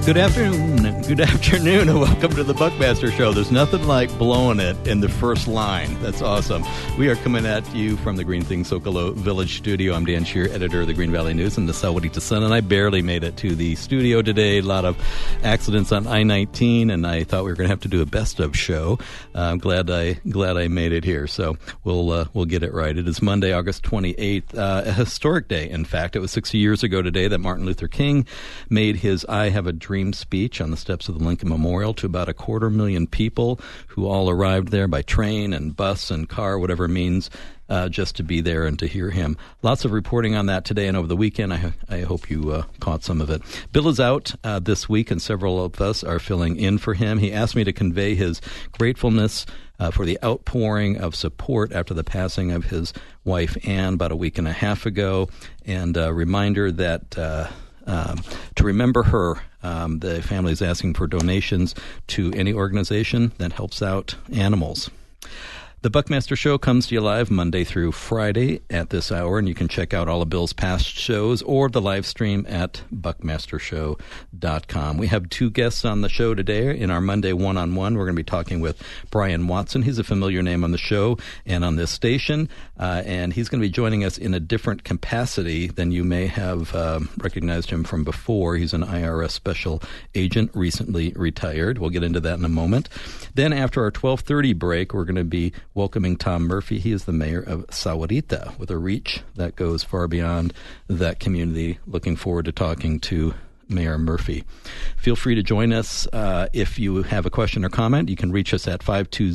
Good afternoon, and welcome to the Buckmaster Show. There's nothing like blowing it in the first line. That's awesome. We are coming at you from the Green Thing Socolo Village studio. I'm Dan Shear, editor of the Green Valley News and the Sahuarita Sun, and I barely made it to the studio today. A lot of accidents on I-19, and I thought we were going to have to do a best of show. I'm glad I made it here, so we'll get it right. It is Monday, August 28th, a historic day. In fact, it was 60 years ago today that Martin Luther King made his I Have a Dream speech on the steps of the Lincoln Memorial to about 250,000 people who all arrived there by train and bus and car, whatever means, just to be there and to hear him. Lots of reporting on that today and over the weekend. I hope you caught some of it. Bill is out this week, and several of us are filling in for him. He asked me to convey his gratefulness for the outpouring of support after the passing of his wife, Ann, about a week and a half ago, and a reminder that to remember her, the family is asking for donations to any organization that helps out animals. The Buckmaster Show comes to you live Monday through Friday at this hour, and you can check out all of Bill's past shows or the live stream at buckmastershow.com. We have two guests on the show today. In our Monday one-on-one, we're going to be talking with Brian Watson. He's a familiar name on the show and on this station, and he's going to be joining us in a different capacity than you may have recognized him from before. He's an IRS special agent, recently retired. We'll get into that in a moment. Then after our 12:30 break, we're going to be welcoming Tom Murphy. He is the mayor of Sahuarita with a reach that goes far beyond that community. Looking forward to talking to Mayor Murphy. Feel free to join us if you have a question or comment. You can reach us at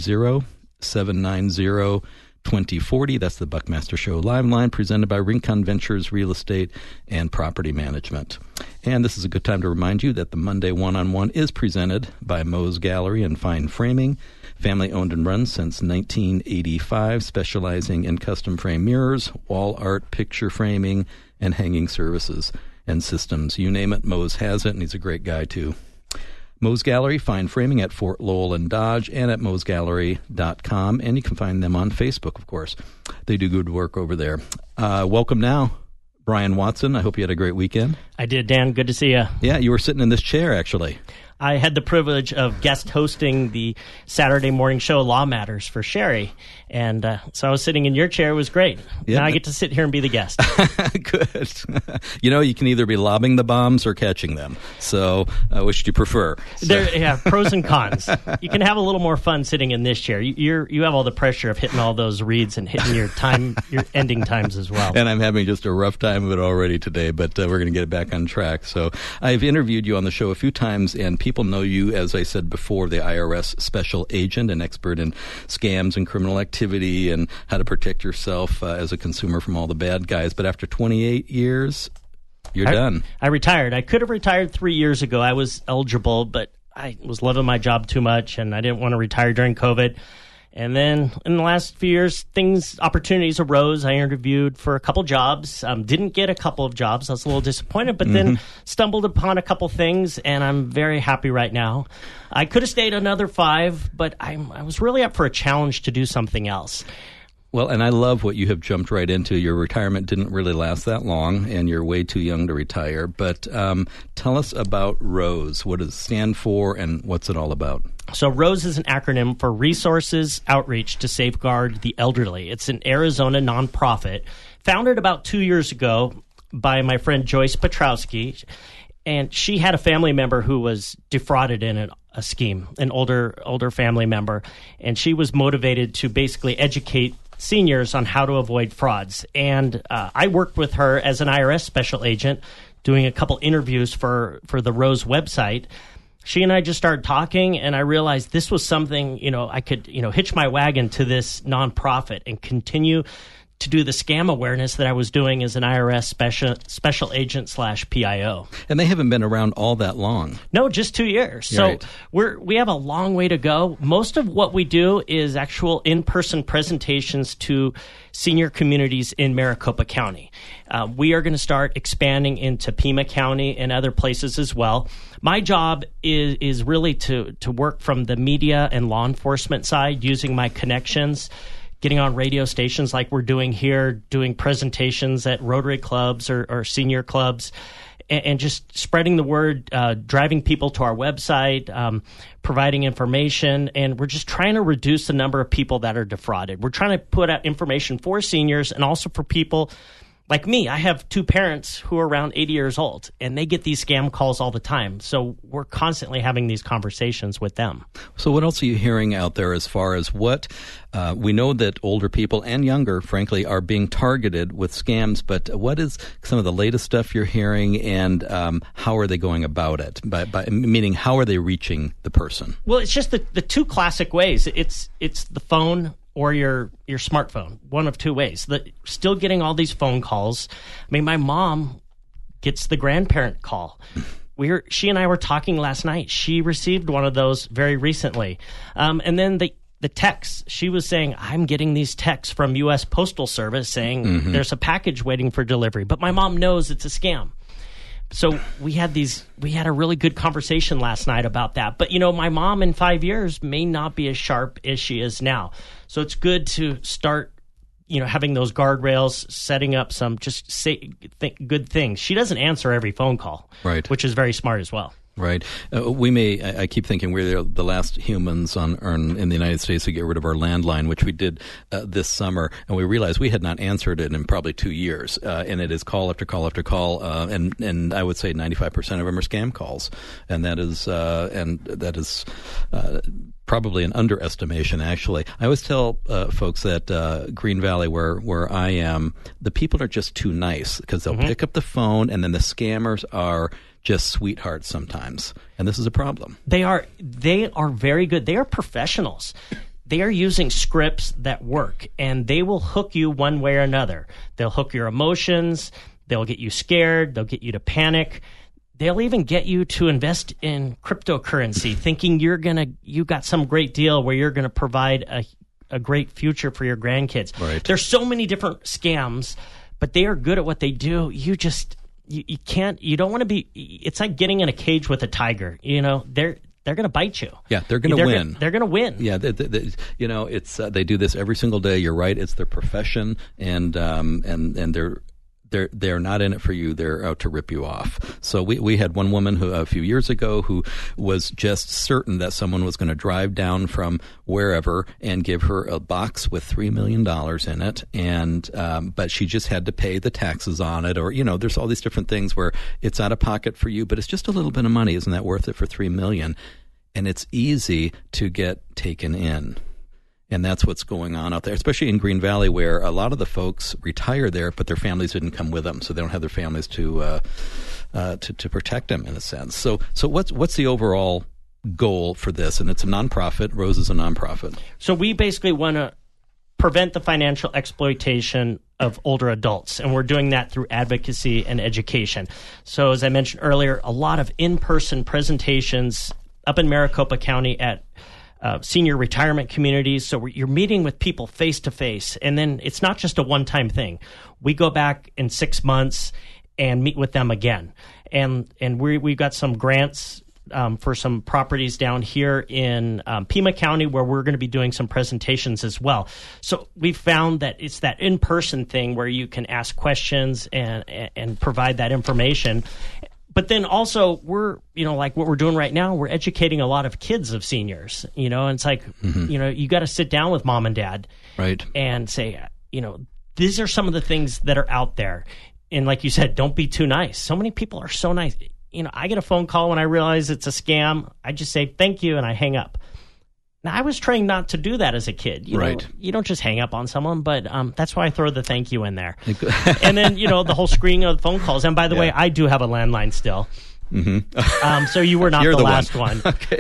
520-790-2040. That's the Buckmaster Show live line presented by Rincon Ventures Real Estate and Property Management. And this is a good time to remind you that the Monday one-on-one is presented by Moe's Gallery and Fine Framing, family owned and run since 1985, specializing in custom frame mirrors, wall art, picture framing, and hanging services and systems. You name it, Moe's has it, and he's a great guy too. Moe's Gallery, Fine Framing at Fort Lowell and Dodge, and at moesgallery.com, and you can find them on Facebook, of course. They do good work over there. Welcome now, Brian Watson. I hope you had a great weekend. I did, Dan. Good to see you. Yeah, you were sitting in this chair, actually. I had the privilege of guest hosting the Saturday morning show Law Matters for Sherry, and so I was sitting in your chair. It was great. Yeah. Now I get to sit here and be the guest. Good. You can either be lobbing the bombs or catching them, so which do you prefer? Yeah, pros and cons. You can have a little more fun sitting in this chair. You have all the pressure of hitting all those reads and hitting your ending times as well. And I'm having just a rough time of it already today, but we're going to get it back on track. So I've interviewed you on the show a few times, and people know you, as I said before, the IRS special agent, an expert in scams and criminal activity and how to protect yourself as a consumer from all the bad guys. But after 28 years, you're done. I retired. I could have retired 3 years ago. I was eligible, but I was loving my job too much, and I didn't want to retire during COVID. And then in the last few years, opportunities arose. I interviewed for a couple jobs, didn't get a couple of jobs. I was a little disappointed, but then stumbled upon a couple things, and I'm very happy right now. I could have stayed another 5, but I was really up for a challenge to do something else. Well, and I love what you have jumped right into. Your retirement didn't really last that long, and you're way too young to retire. But tell us about ROSE. What does it stand for, and what's it all about? So ROSE is an acronym for Resources Outreach to Safeguard the Elderly. It's an Arizona nonprofit founded about 2 years ago by my friend Joyce Petrowski, and she had a family member who was defrauded in a scheme, an older family member, and she was motivated to basically educate seniors on how to avoid frauds. And I worked with her as an IRS special agent, doing a couple interviews for the ROSE website. She and I just started talking, and I realized this was something, I could, hitch my wagon to this nonprofit and continue to do the scam awareness that I was doing as an IRS special agent / PIO. And they haven't been around all that long. No, just 2 years. Right. So we have a long way to go. Most of what we do is actual in-person presentations to senior communities in Maricopa County. We are going to start expanding into Pima County and other places as well. My job is really to work from the media and law enforcement side, using my connections, getting on radio stations like we're doing here, doing presentations at Rotary clubs or senior clubs, and just spreading the word, driving people to our website, providing information, and we're just trying to reduce the number of people that are defrauded. We're trying to put out information for seniors and also for people like me. I have two parents who are around 80 years old, and they get these scam calls all the time. So we're constantly having these conversations with them. So what else are you hearing out there as far as what we know that older people and younger, frankly, are being targeted with scams, but what is some of the latest stuff you're hearing, and how are they going about it? By meaning, how are they reaching the person? Well, it's just the two classic ways. It's the phone or your smartphone, one of two ways. Still getting all these phone calls. I mean, my mom gets the grandparent call. She and I were talking last night. She received one of those very recently. And then the texts, she was saying, I'm getting these texts from U.S. Postal Service saying there's a package waiting for delivery. But my mom knows it's a scam. So we had a really good conversation last night about that. But, my mom in 5 years may not be as sharp as she is now. So it's good to start, having those guardrails, setting up some good things. She doesn't answer every phone call, right, which is very smart as well. Right. I keep thinking we're the last humans in the United States to get rid of our landline, which we did this summer, and we realized we had not answered it in probably 2 years. And it is call after call after call, and I would say 95% of them are scam calls, and that is probably an underestimation, actually. I always tell folks that Green Valley, where I am, the people are just too nice because they'll pick up the phone, and then the scammers are just sweethearts sometimes, and this is a problem. They are very good. They are professionals. They are using scripts that work, and they will hook you one way or another. They'll hook your emotions. They'll get you scared. They'll get you to panic. They'll even get you to invest in cryptocurrency, thinking you got some great deal where you're going to provide a great future for your grandkids. Right. There's so many different scams, but they are good at what they do. You don't want to be, it's like getting in a cage with a tiger. They're going to bite you. Yeah, they're going to win. They're going to win. Yeah, it's they do this every single day. You're right. It's their profession, and they're not in it for you. They're out to rip you off. So we had one woman who a few years ago who was just certain that someone was going to drive down from wherever and give her a box with $3 million in it, and but she just had to pay the taxes on it, or there's all these different things where it's out of pocket for you, but it's just a little bit of money. Isn't that worth it for $3 million? And it's easy to get taken in. And that's what's going on out there, especially in Green Valley, where a lot of the folks retire there, but their families didn't come with them, so they don't have their families to protect them in a sense. So what's the overall goal for this? And it's a nonprofit. Rose is a nonprofit. So we basically want to prevent the financial exploitation of older adults, and we're doing that through advocacy and education. So as I mentioned earlier, a lot of in-person presentations up in Maricopa County at senior retirement communities. So you're meeting with people face to face, and then it's not just a one-time thing. We go back in 6 months and meet with them again, and we've got some grants for some properties down here in Pima County where we're going to be doing some presentations as well. So we've found that it's that in-person thing where you can ask questions and provide that information. But then also we're, like what we're doing right now, we're educating a lot of kids of seniors, and it's like, you got to sit down with mom and dad, right, and say, these are some of the things that are out there. And like you said, don't be too nice. So many people are so nice. I get a phone call when I realize it's a scam. I just say, thank you, and I hang up. Now, I was trained not to do that as a kid. Right. You don't just hang up on someone, but that's why I throw the thank you in there. And then, the whole screening of the phone calls. And by the way, I do have a landline still. Mm-hmm. So you were not the last one. Okay.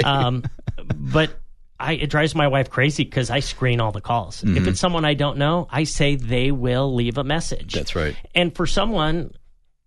But it drives my wife crazy because I screen all the calls. Mm-hmm. If it's someone I don't know, I say they will leave a message. That's right. And for someone,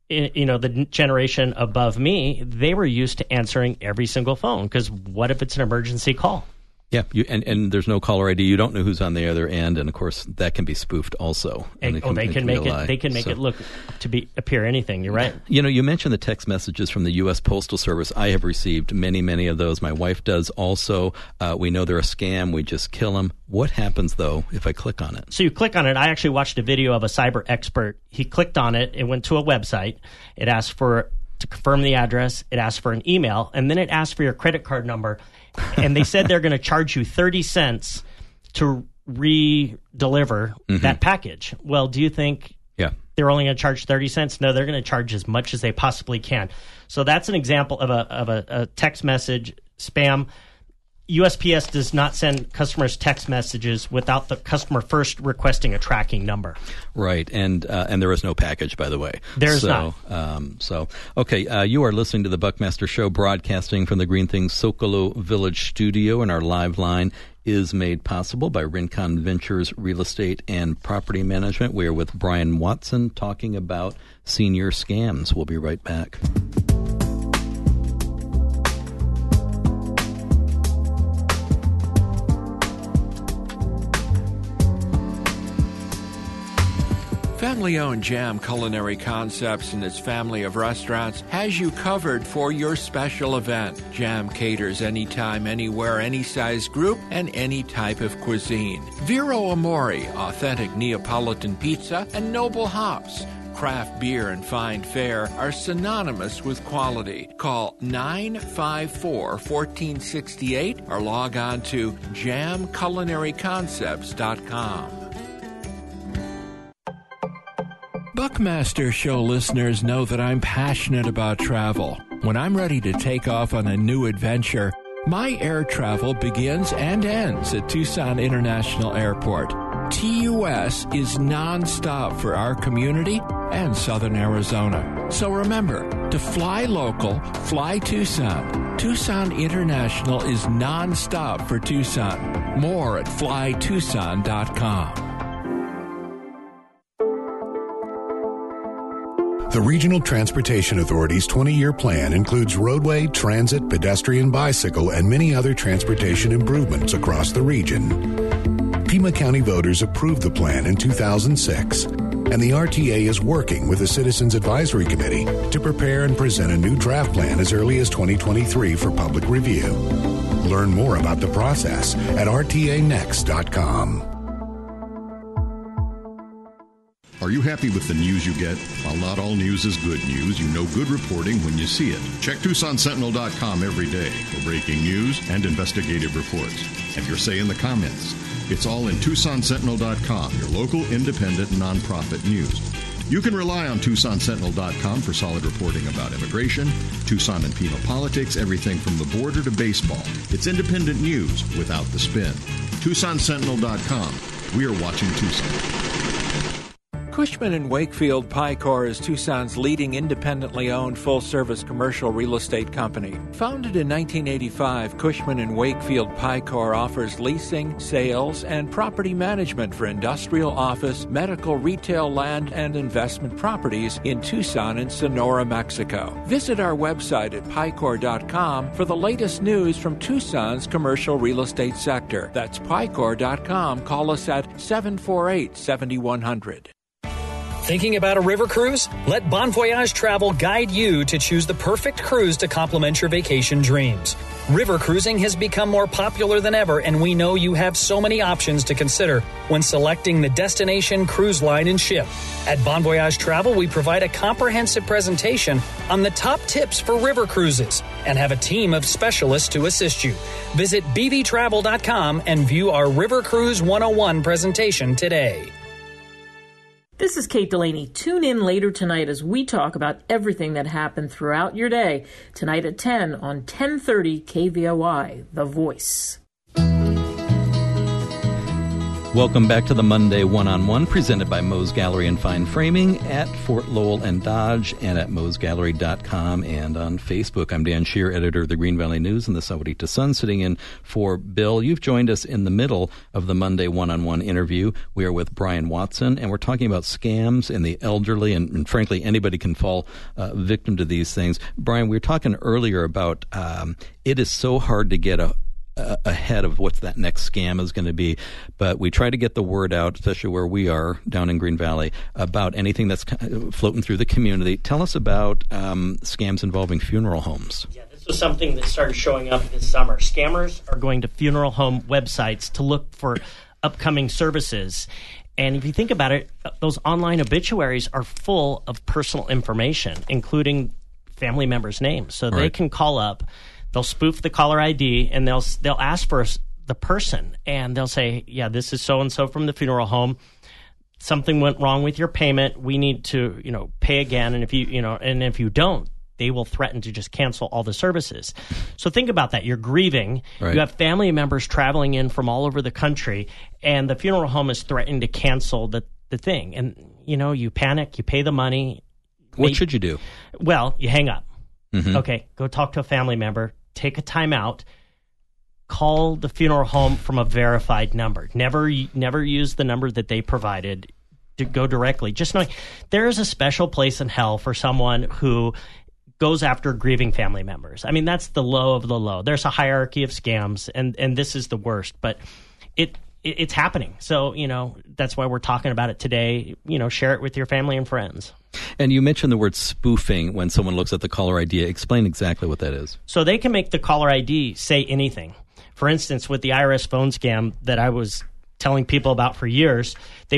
the generation above me, they were used to answering every single phone because what if it's an emergency call? Yeah, and there's no caller ID. You don't know who's on the other end, and of course that can be spoofed also. They can make it look to appear anything. You're right. You mentioned the text messages from the U.S. Postal Service. I have received many of those. My wife does also. We know they're a scam. We just kill them. What happens though if I click on it? So you click on it. I actually watched a video of a cyber expert. He clicked on it. It went to a website. It asked for to confirm the address. It asks for an email, and then it asks for your credit card number. And they said they're going to charge you 30 cents to re-deliver that package. Well, do you think they're only going to charge 30 cents? No, they're going to charge as much as they possibly can. So that's an example of a text message spam. USPS does not send customers text messages without the customer first requesting a tracking number. Right, and there is no package, by the way. There's not. Okay, you are listening to the Buckmaster Show, broadcasting from the Green Things Socolo Village studio, and our live line is made possible by Rincon Ventures Real Estate and Property Management. We are with Brian Watson talking about senior scams. We'll be right back. Family-owned Jam Culinary Concepts and its family of restaurants has you covered for your special event. Jam caters anytime, anywhere, any size group, and any type of cuisine. Vero Amore, authentic Neapolitan pizza, and Noble Hops. Craft beer and fine fare are synonymous with quality. Call 954-1468 or log on to jamculinaryconcepts.com. Buckmaster Show listeners know that I'm passionate about travel. When I'm ready to take off on a new adventure, my air travel begins and ends at Tucson International Airport. TUS is nonstop for our community and Southern Arizona. So remember, to fly local, fly Tucson. Tucson International is nonstop for Tucson. More at flytucson.com. The Regional Transportation Authority's 20-year plan includes roadway, transit, pedestrian, bicycle, and many other transportation improvements across the region. Pima County voters approved the plan in 2006, and the RTA is working with the Citizens Advisory Committee to prepare and present a new draft plan as early as 2023 for public review. Learn more about the process at rtanext.com. Are you happy with the news you get? While not all news is good news, you know good reporting when you see it. Check TucsonSentinel.com every day for breaking news and investigative reports. Have your say in the comments. It's all in TucsonSentinel.com, your local independent nonprofit news. You can rely on TucsonSentinel.com for solid reporting about immigration, Tucson and Pima politics, everything from the border to baseball. It's independent news without the spin. TucsonSentinel.com. We are watching Tucson. Cushman & Wakefield Picor is Tucson's leading independently owned full-service commercial real estate company. Founded in 1985, Cushman & Wakefield Picor offers leasing, sales, and property management for industrial, office, medical, retail, land, and investment properties in Tucson and Sonora, Mexico. Visit our website at picor.com for the latest news from Tucson's commercial real estate sector. That's picor.com. Call us at 748-7100. Thinking about a river cruise? Let Bon Voyage Travel guide you to choose the perfect cruise to complement your vacation dreams. River cruising has become more popular than ever, and we know you have so many options to consider when selecting the destination, cruise line, and ship. At Bon Voyage Travel, we provide a comprehensive presentation on the top tips for river cruises and have a team of specialists to assist you. Visit bvtravel.com and view our River Cruise 101 presentation today. This is Kate Delaney. Tune in later tonight as we talk about everything that happened throughout your day. Tonight at 10 on 1030 KVOI, The Voice. Welcome back to the Monday One-on-One, presented by Moe's Gallery and Fine Framing at Fort Lowell and Dodge, and at moesgallery.com and on Facebook. I'm Dan Shear, editor of the Green Valley News and the Sahuarita Sun, sitting in for Bill. You've joined us in the middle of the Monday One-on-One interview. We are with Brian Watson, and we're talking about scams and the elderly, and frankly, anybody can fall victim to these things. Brian, we were talking earlier about it is so hard to get ahead of what that next scam is going to be, but we try to get the word out, especially where we are down in Green Valley, about anything that's floating through the community. Tell us about scams involving funeral homes. Yeah, this was something that started showing up this summer. Scammers are going to funeral home websites to look for upcoming services. And if you think about it, those online obituaries are full of personal information, including family member's name. So they Right. can call up, they'll spoof the caller ID, and they'll ask for the person, and they'll say, yeah, this is so-and-so from the funeral home. Something went wrong with your payment. We need to, pay again. And if you don't, they will threaten to just cancel all the services. So think about that. You're grieving. Right. You have family members traveling in from all over the country, and the funeral home is threatening to cancel the thing. And, you panic, you pay the money. What should you do? Well, you hang up. Mm-hmm. Okay, go talk to a family member. Take a time out. Call the funeral home from a verified number. Never use the number that they provided. To go directly. Just knowing there is a special place in hell for someone who goes after grieving family members. I mean, that's the low of the low. There's a hierarchy of scams, and this is the worst. But it's happening. So, that's why we're talking about it today. Share it with your family and friends. And you mentioned the word spoofing when someone looks at the caller ID. Explain exactly what that is. So they can make the caller ID say anything. For instance, with the IRS phone scam that I was telling people about for years,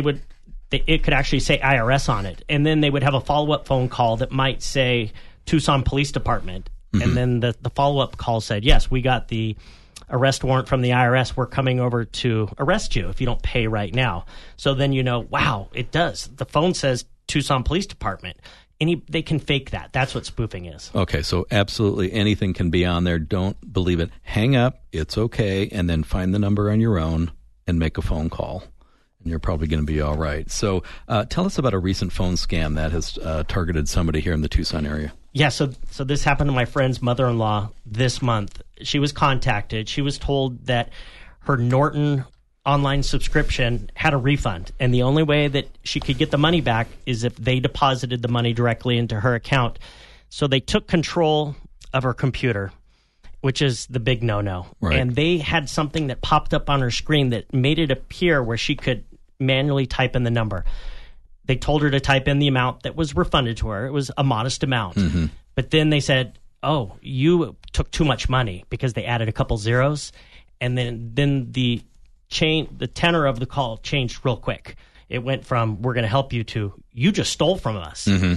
it could actually say IRS on it. And then they would have a follow-up phone call that might say Tucson Police Department. Mm-hmm. And then the follow-up call said, yes, we got the arrest warrant from the IRS. We're coming over to arrest you if you don't pay right now. So then wow, it does. The phone says Tucson Police Department. They can fake that. That's what spoofing is. Okay, so absolutely anything can be on there. Don't believe it. Hang up. It's okay. And then find the number on your own and make a phone call. And you're probably going to be all right. So tell us about a recent phone scam that has targeted somebody here in the Tucson area. Yeah, so this happened to my friend's mother-in-law this month. She was contacted. She was told that her Norton online subscription had a refund, and the only way that she could get the money back is if they deposited the money directly into her account. So they took control of her computer, which is the big no-no. Right. And they had something that popped up on her screen that made it appear where she could manually type in the number. They told her to type in the amount that was refunded to her. It was a modest amount. Mm-hmm. But then they said, oh, you took too much money, because they added a couple zeros. And then the tenor of the call changed real quick. It went from, we're going to help you, to, you just stole from us. Mm-hmm.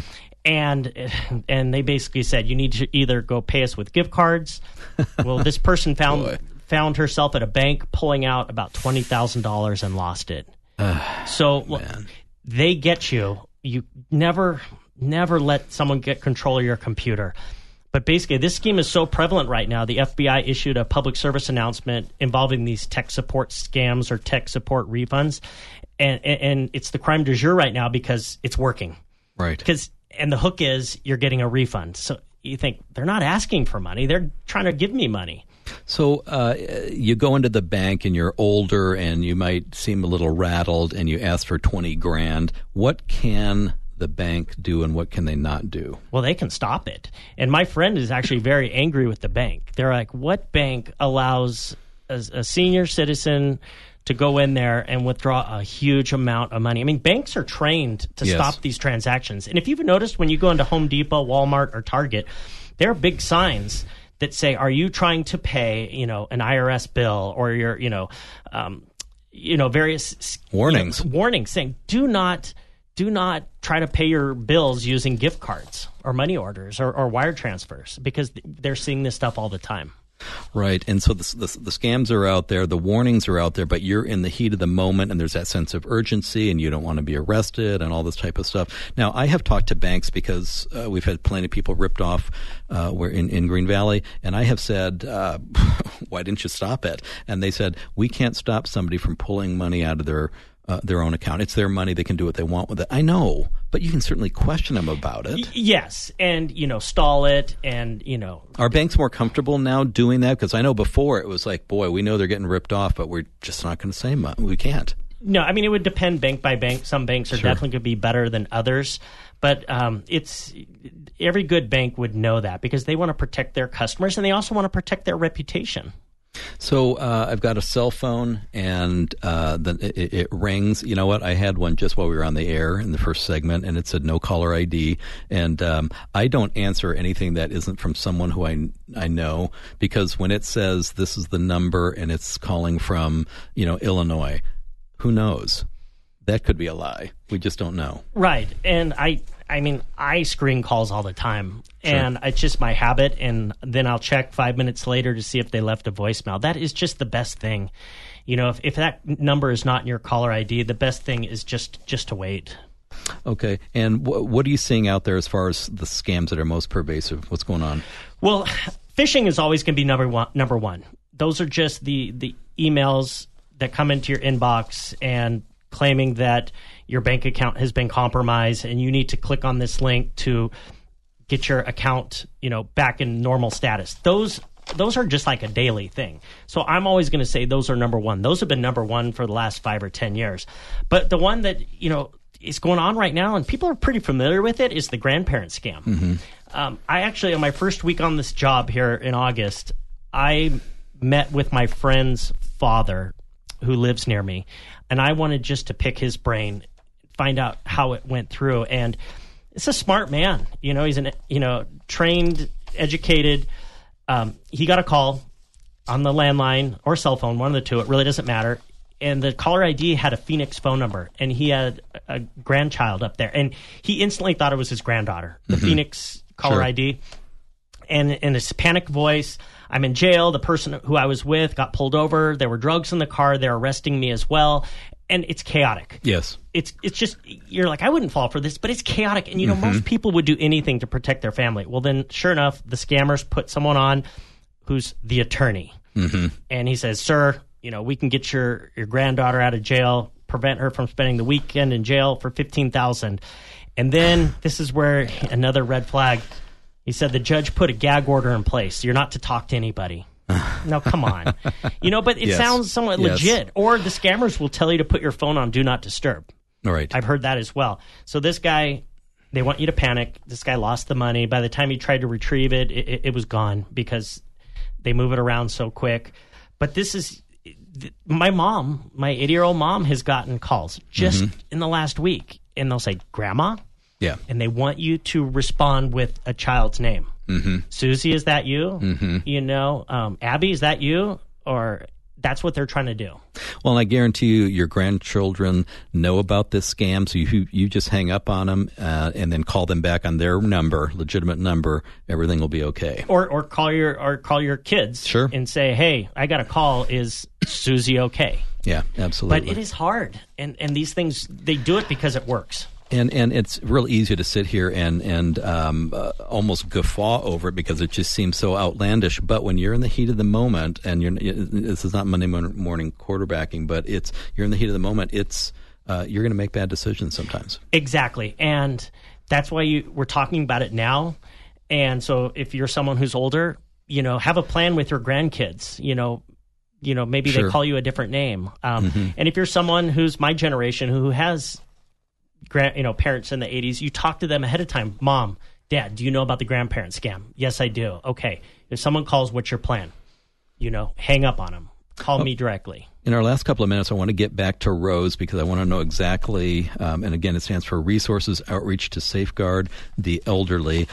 And they basically said, you need to either go pay us with gift cards. Well, this person found herself at a bank pulling out about $20,000 and lost it. Look, they get you. You never let someone get control of your computer. But basically, this scheme is so prevalent right now, the FBI issued a public service announcement involving these tech support scams or tech support refunds. And it's the crime du jour right now because it's working. Right. And the hook is you're getting a refund. So you think, they're not asking for money. They're trying to give me money. So you go into the bank and you're older and you might seem a little rattled and you ask for $20,000. What can the bank do and what can they not do? Well, they can stop it. And my friend is actually very angry with the bank. They're like, what bank allows a senior citizen to go in there and withdraw a huge amount of money? I mean, banks are trained to stop these transactions. And if you've noticed, when you go into Home Depot, Walmart, or Target, there are big signs that say, are you trying to pay, an IRS bill, or your, various warnings saying, do not try to pay your bills using gift cards or money orders or wire transfers, because they're seeing this stuff all the time. Right. And so the scams are out there, the warnings are out there, but you're in the heat of the moment and there's that sense of urgency and you don't want to be arrested and all this type of stuff. Now, I have talked to banks because we've had plenty of people ripped off we're in Green Valley, and I have said, why didn't you stop it? And they said, we can't stop somebody from pulling money out of their own account. It's their money. They can do what they want with it. I know, but you can certainly question them about it. Yes, and, stall it, and, Are banks more comfortable now doing that? Because I know before it was like, boy, we know they're getting ripped off, but we're just not going to say much. We can't. No, I mean, it would depend bank by bank. Some banks are definitely going to be better than others, but it's every good bank would know that because they want to protect their customers, and they also want to protect their reputation. So I've got a cell phone, and then it rings. You know what? I had one just while we were on the air in the first segment, and it said no caller ID. And I don't answer anything that isn't from someone who I know, because when it says this is the number and it's calling from Illinois, who knows? That could be a lie. We just don't know. Right. And I I mean, I screen calls all the time, and it's just my habit, and then I'll check 5 minutes later to see if they left a voicemail. That is just the best thing. You know, if that number is not in your caller ID, the best thing is just to wait. Okay. And what are you seeing out there as far as the scams that are most pervasive? What's going on? Well, phishing is always going to be number one. Those are just the emails that come into your inbox and claiming that your bank account has been compromised and you need to click on this link to get your account, back in normal status. Those are just like a daily thing. So I'm always going to say those are number one. Those have been number one for the last 5 or 10 years. But the one that, is going on right now, and people are pretty familiar with it, is the grandparent scam. Mm-hmm. I actually, on my first week on this job here in August, I met with my friend's father who lives near me, and I wanted just to pick his brain, find out how it went through. And it's a smart man. He's trained, educated. He got a call on the landline or cell phone, one of the two. It really doesn't matter. And the caller ID had a Phoenix phone number, and he had a grandchild up there. And he instantly thought it was his granddaughter, the Phoenix caller ID. And in this panic voice, I'm in jail. The person who I was with got pulled over. There were drugs in the car. They're arresting me as well. And it's chaotic. Yes. It's just, you're like, I wouldn't fall for this, but it's chaotic. And, most people would do anything to protect their family. Well, then, sure enough, the scammers put someone on who's the attorney. Mm-hmm. And he says, sir, we can get your granddaughter out of jail, prevent her from spending the weekend in jail for $15,000. And then this is where another red flag. He said the judge put a gag order in place. You're not to talk to anybody. No, come on. But it sounds somewhat legit. Or the scammers will tell you to put your phone on Do Not Disturb. All right. I've heard that as well. So this guy, they want you to panic. This guy lost the money. By the time he tried to retrieve it, it was gone because they move it around so quick. But this is... My mom, my 80-year-old mom, has gotten calls just in the last week, and they'll say, Grandma? Yeah. And they want you to respond with a child's name. Mm-hmm. Susie, is that you? Mm-hmm. Abby, is that you? Or that's what they're trying to do. Well, and I guarantee you your grandchildren know about this scam, so you just hang up on them and then call them back on their number, legitimate number. Everything will be okay. Or call your kids and say, hey, I got a call. Is Susie okay? Yeah, absolutely. But it is hard. And these things, they do it because it works. And it's real easy to sit here and almost guffaw over it because it just seems so outlandish. But when you're in the heat of the moment, and this is not Monday morning quarterbacking, but you're in the heat of the moment. You're going to make bad decisions sometimes. Exactly, and that's why we're talking about it now. And so, if you're someone who's older, have a plan with your grandkids. Maybe they call you a different name. And if you're someone who's my generation who has parents in the 80s, you talk to them ahead of time. Mom, Dad, do you know about the grandparent scam? Yes, I do. Okay. If someone calls, what's your plan? Hang up on them. Call me directly. In our last couple of minutes, I want to get back to ROSE because I want to know exactly, and again, it stands for Resources Outreach to Safeguard the Elderly.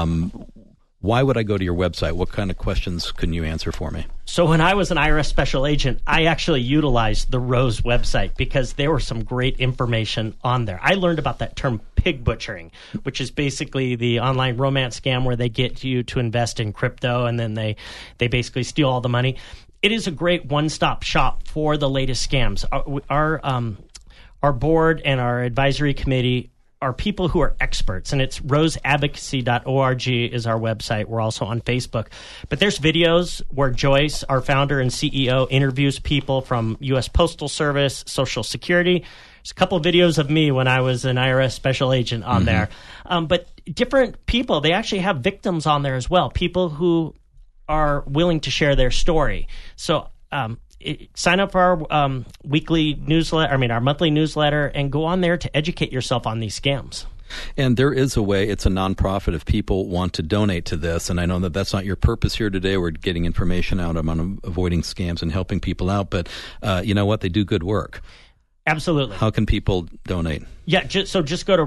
Why would I go to your website? What kind of questions can you answer for me? So when I was an IRS special agent, I actually utilized the ROSE website because there was some great information on there. I learned about that term pig butchering, which is basically the online romance scam where they get you to invest in crypto and then they basically steal all the money. It is a great one-stop shop for the latest scams. Our board and our advisory committee are people who are experts, and it's roseadvocacy.org is our website. We're also on Facebook. But there's videos where Joyce, our founder and CEO, interviews people from U.S. Postal Service, Social Security. There's a couple of videos of me when I was an IRS special agent on there. But different people, they actually have victims on there as well, people who are willing to share their story. So sign up for our weekly newsletter, our monthly newsletter, and go on there to educate yourself on these scams. And there is a way, it's a nonprofit if people want to donate to this, and I know that that's not your purpose here today. We're getting information out on avoiding scams and helping people out, but you know what? They do good work. Absolutely. How can people donate? Yeah, just go to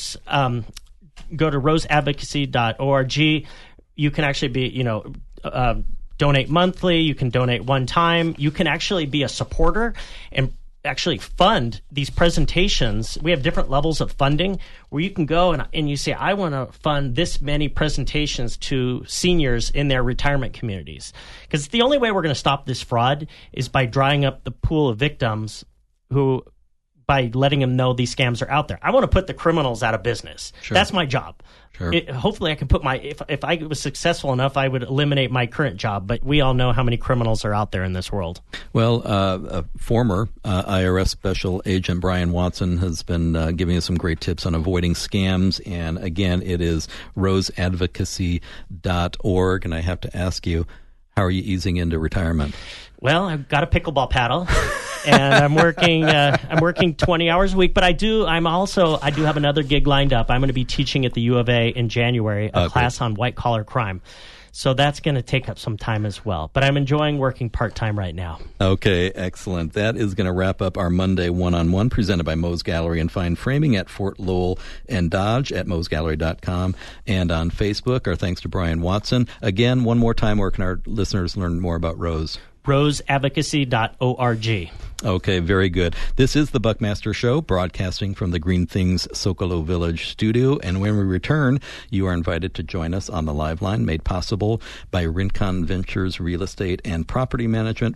roseadvocacy.org. You can actually be, donate monthly. You can donate one time. You can actually be a supporter and actually fund these presentations. We have different levels of funding where you can go and you say, I want to fund this many presentations to seniors in their retirement communities. Because the only way we're going to stop this fraud is by drying up the pool of victims who, by letting them know these scams are out there. I want to put the criminals out of business. Sure. That's my job. Sure. Hopefully I can put if I was successful enough, I would eliminate my current job. But we all know how many criminals are out there in this world. Well, former IRS Special Agent Brian Watson has been giving us some great tips on avoiding scams. And again, it is roseadvocacy.org. And I have to ask you, how are you easing into retirement? Well, I've got a pickleball paddle, and I'm working 20 hours a week. But I do have another gig lined up. I'm going to be teaching at the U of A in January a class on white collar crime. So that's going to take up some time as well. But I'm enjoying working part-time right now. Okay, excellent. That is going to wrap up our Monday one-on-one presented by Moe's Gallery and Fine Framing at Fort Lowell and Dodge at moesgallery.com and on Facebook. Our thanks to Brian Watson. Again, one more time, where can our listeners learn more about Rose? roseadvocacy.org. Okay, very good. This is the Buckmaster Show, broadcasting from the Green Things Socolow Village studio. And when we return, you are invited to join us on the live line, made possible by Rincon Ventures Real Estate and Property Management,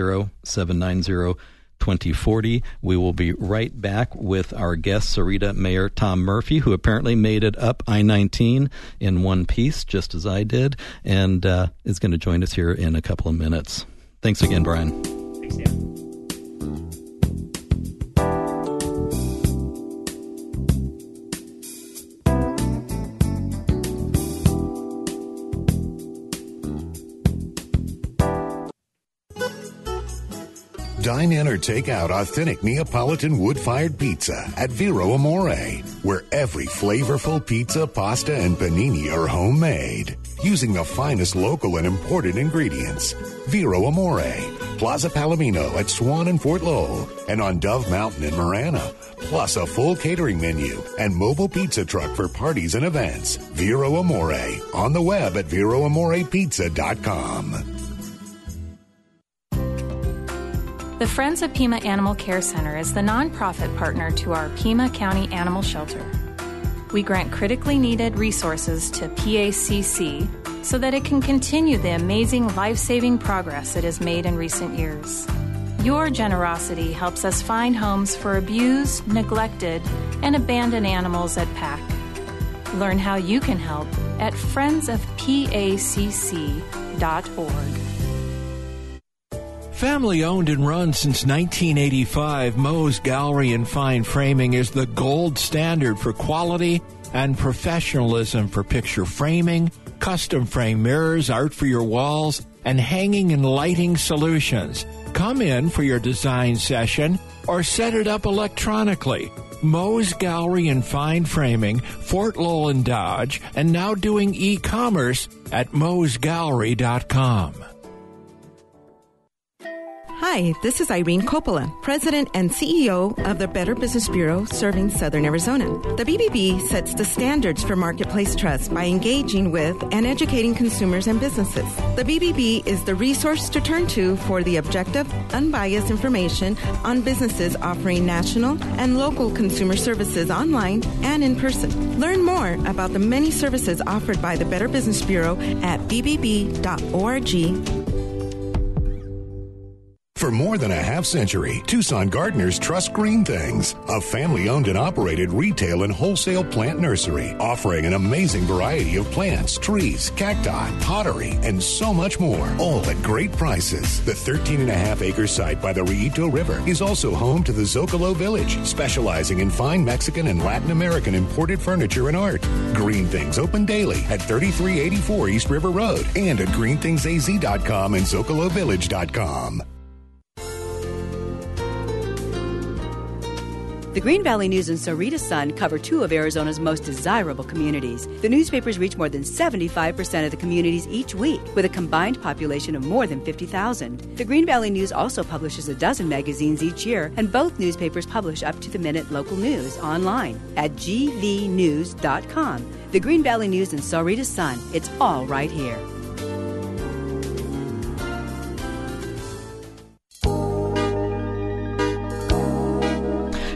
520-790-2040. We will be right back with our guest, Sarita Mayor Tom Murphy, who apparently made it up I-19 in one piece, just as I did, and is going to join us here in a couple of minutes. Thanks again, Brian. Thanks, Dan. Dine in or take out authentic Neapolitan wood-fired pizza at Vero Amore, where every flavorful pizza, pasta, and panini are homemade, using the finest local and imported ingredients. Vero Amore, Plaza Palomino at Swan and Fort Lowell, and on Dove Mountain in Marana, plus a full catering menu and mobile pizza truck for parties and events. Vero Amore, on the web at VeroAmorePizza.com. The Friends of Pima Animal Care Center is the nonprofit partner to our Pima County Animal Shelter. We grant critically needed resources to PACC so that it can continue the amazing life-saving progress it has made in recent years. Your generosity helps us find homes for abused, neglected, and abandoned animals at PAC. Learn how you can help at friendsofpacc.org. Family owned and run since 1985, Moe's Gallery and Fine Framing is the gold standard for quality and professionalism for picture framing, custom frame mirrors, art for your walls, and hanging and lighting solutions. Come in for your design session or set it up electronically. Moe's Gallery and Fine Framing, Fort Lowell and Dodge, and now doing e-commerce at moesgallery.com. Hi, this is Irene Coppola, President and CEO of the Better Business Bureau serving Southern Arizona. The BBB sets the standards for marketplace trust by engaging with and educating consumers and businesses. The BBB is the resource to turn to for the objective, unbiased information on businesses offering national and local consumer services online and in person. Learn more about the many services offered by the Better Business Bureau at bbb.org. For more than a half century, Tucson gardeners trust Green Things, a family-owned and operated retail and wholesale plant nursery, offering an amazing variety of plants, trees, cacti, pottery, and so much more, all at great prices. The 13.5-acre site by the Rillito River is also home to the Zocalo Village, specializing in fine Mexican and Latin American imported furniture and art. Green Things open daily at 3384 East River Road and at greenthingsaz.com and zocalovillage.com. The Green Valley News and Sarita Sun cover two of Arizona's most desirable communities. The newspapers reach more than 75% of the communities each week, with a combined population of more than 50,000. The Green Valley News also publishes a dozen magazines each year, and both newspapers publish up-to-the-minute local news online at gvnews.com. The Green Valley News and Sarita Sun, it's all right here.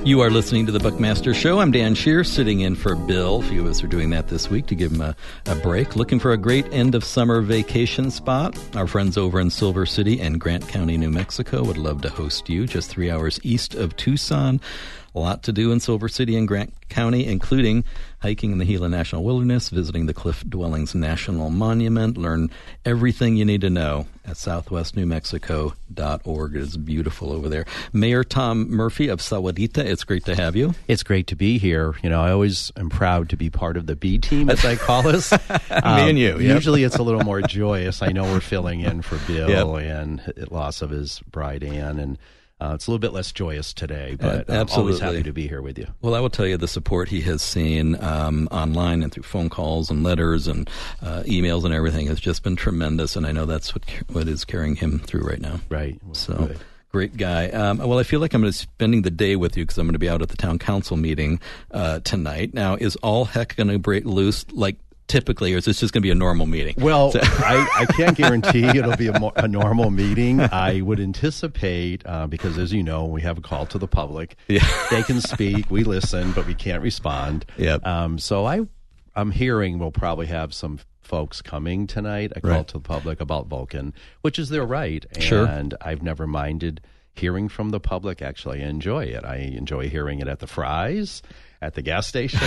You are listening to The Buckmaster Show. I'm Dan Shear, sitting in for Bill. A few of us are doing that this week to give him a break. Looking for a great end-of-summer vacation spot? Our friends over in Silver City and Grant County, New Mexico would love to host you, just 3 hours east of Tucson. A lot to do in Silver City and Grant County, including hiking in the Gila National Wilderness, visiting the Cliff Dwellings National Monument. Learn everything you need to know at southwestnewmexico.org. It is beautiful over there. Mayor Tom Murphy of Sahuarita, it's great to have you. It's great to be here. You know, I always am proud to be part of the B team, as I call us. Me and you. Yep. Usually it's a little more joyous. I know we're filling in for Bill and loss of his bride, Ann, and it's a little bit less joyous today, but I'm always happy to be here with you. Well, I will tell you the support he has seen online and through phone calls and letters and emails and everything has just been tremendous, and I know that's what is carrying him through right now. Right. So, good. Great guy. Well, I feel like I'm going to be spending the day with you because I'm going to be out at the town council meeting tonight. Now, is all heck going to break loose like typically, or is this just going to be a normal meeting? Well, I can't guarantee it'll be a normal meeting. I would anticipate, because as you know, we have a call to the public. Yeah. They can speak, we listen, but we can't respond. Yep. So I'm hearing we'll probably have some folks coming tonight, a call to the public about Vulcan, which is their right. Sure. And I've never minded hearing from the public. Actually, I enjoy it. I enjoy hearing it at the Fry's, at the gas station,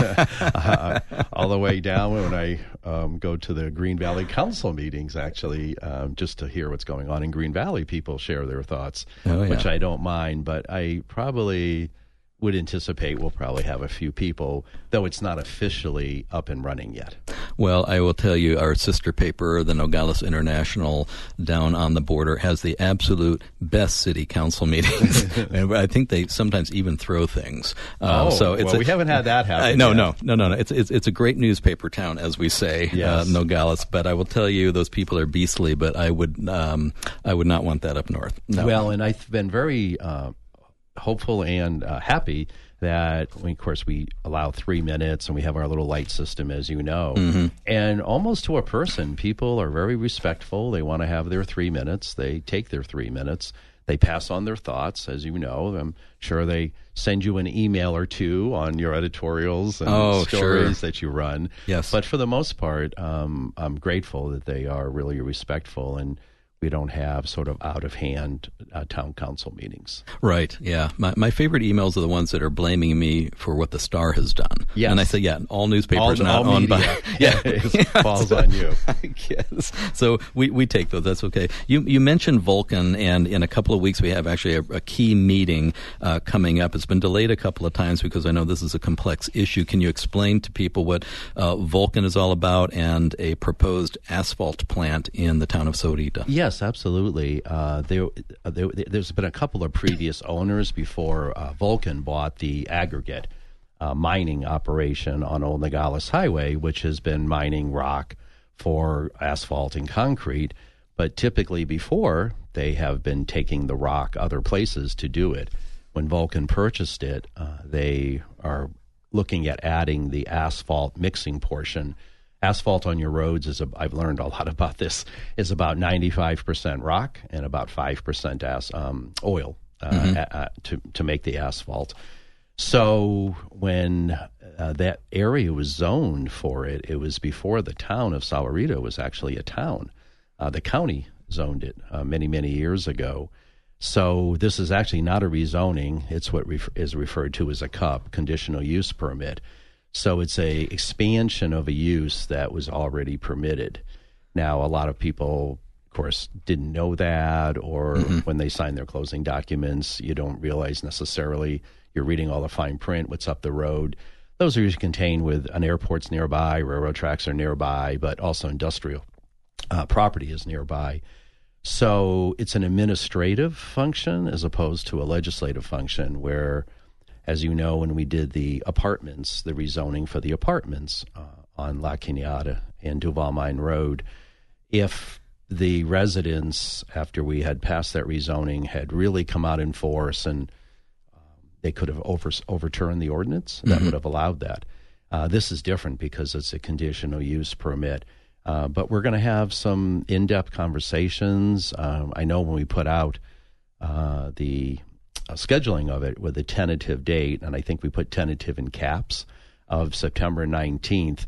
all the way down when I go to the Green Valley Council meetings, actually, just to hear what's going on in Green Valley. People share their thoughts, which I don't mind, but I probably would anticipate we'll probably have a few people, though it's not officially up and running yet. Well, I will tell you, our sister paper, the Nogales International, down on the border, has the absolute best city council meetings. And I think they sometimes even throw things. So we haven't had that happen. No. It's a great newspaper town, as we say, Nogales. But I will tell you, those people are beastly. But I would not want that up north. No. Well, and I've been very hopeful and happy that, of course, we allow 3 minutes and we have our little light system, as you know. Mm-hmm. And almost to a person, people are very respectful. They want to have their 3 minutes. They take their 3 minutes. They pass on their thoughts, as you know. I'm sure they send you an email or two on your editorials and stories that you run. Yes. But for the most part, I'm grateful that they are really respectful, and we don't have sort of out-of-hand town council meetings. Right, yeah. My favorite emails are the ones that are blaming me for what the Star has done. Yes. And I say, all newspapers not owned by... It falls on you. I guess. So we take those. That's okay. You mentioned Vulcan, and in a couple of weeks we have actually a key meeting coming up. It's been delayed a couple of times because I know this is a complex issue. Can you explain to people what Vulcan is all about and a proposed asphalt plant in the town of Sahuarita? Yes, absolutely. There's been a couple of previous owners before Vulcan bought the aggregate mining operation on Old Nogales Highway, which has been mining rock for asphalt and concrete. But typically before, they have been taking the rock other places to do it. When Vulcan purchased it, they are looking at adding the asphalt mixing portion. Asphalt on your roads I've learned a lot about this, is about 95% rock and about 5% oil to make the asphalt. So when that area was zoned for it, it was before the town of Sahuarita was actually a town. The county zoned it many, many years ago. So this is actually not a rezoning. It's what is referred to as a CUP, conditional use permit. So it's a expansion of a use that was already permitted. Now, a lot of people, of course, didn't know that, or when they sign their closing documents, you don't realize necessarily you're reading all the fine print, what's up the road. Those are usually contained with an airport's nearby, railroad tracks are nearby, but also industrial property is nearby. So it's an administrative function as opposed to a legislative function where, as you know, when we did the apartments, the rezoning for the apartments on La Cañada and Duval Mine Road, if the residents, after we had passed that rezoning, had really come out in force and they could have overturned the ordinance, that would have allowed that. This is different because it's a conditional use permit. But we're going to have some in-depth conversations. I know when we put out the scheduling of it with a tentative date, and I think we put tentative in caps, of September 19th.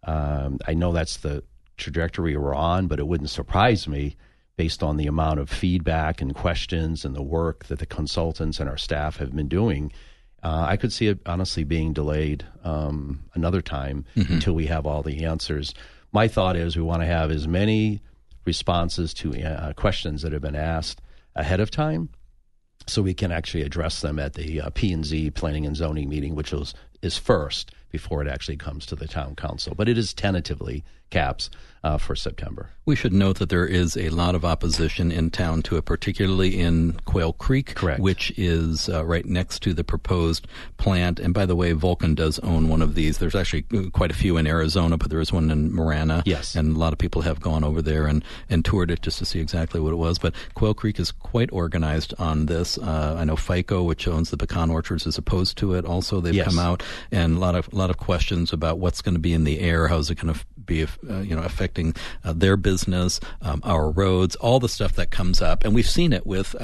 I know that's the trajectory we're on, but it wouldn't surprise me based on the amount of feedback and questions and the work that the consultants and our staff have been doing. I could see it honestly being delayed another time until we have all the answers. My thought is we want to have as many responses to questions that have been asked ahead of time so we can actually address them at the P&Z Planning and Zoning meeting, which is first before it actually comes to the town council. But it is tentatively caps for September. We should note that there is a lot of opposition in town to it, particularly in Quail Creek, correct, which is right next to the proposed plant. And by the way, Vulcan does own one of these. There's actually quite a few in Arizona, but there is one in Marana. Yes. And a lot of people have gone over there and toured it just to see exactly what it was. But Quail Creek is quite organized on this. I know FICO, which owns the pecan orchards, is opposed to it. Also, they've come out, and a lot of questions about what's going to be in the air, how's it going to be affecting their business, our roads, all the stuff that comes up. And we've seen it with